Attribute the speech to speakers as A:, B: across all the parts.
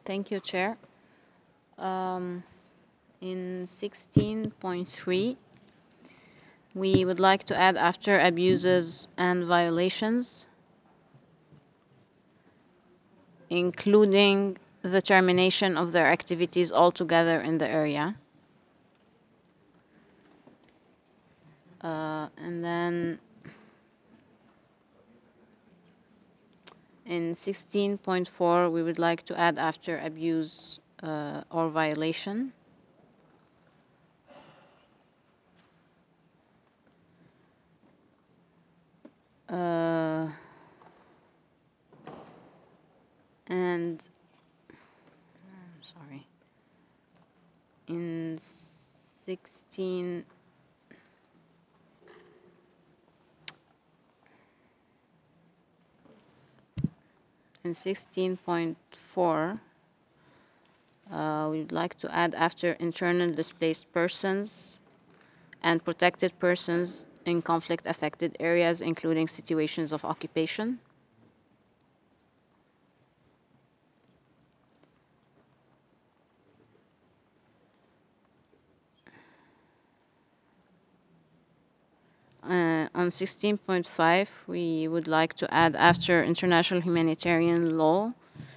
A: Thank you, Chair. In 16.3, we would like to add after abuses and violations, including the termination of their activities altogether in the area. And then in 16.4, we would like to add after abuse or violation, and I'm sorry, in 16 in 16.4, we would like to add after internal displaced persons and protected persons in conflict-affected areas, including situations of occupation. On 16.5, we would like to add after international humanitarian law,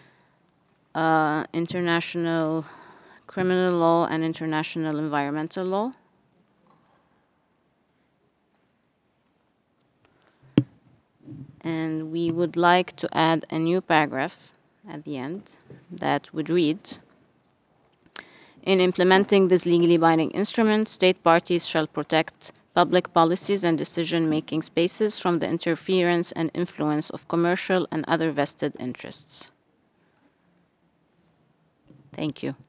A: international criminal law, and international environmental law. And we would like to add a new paragraph at the end that would read, in implementing this legally binding instrument, state parties shall protect public policies and decision-making spaces from the interference and influence of commercial and other vested interests. Thank you.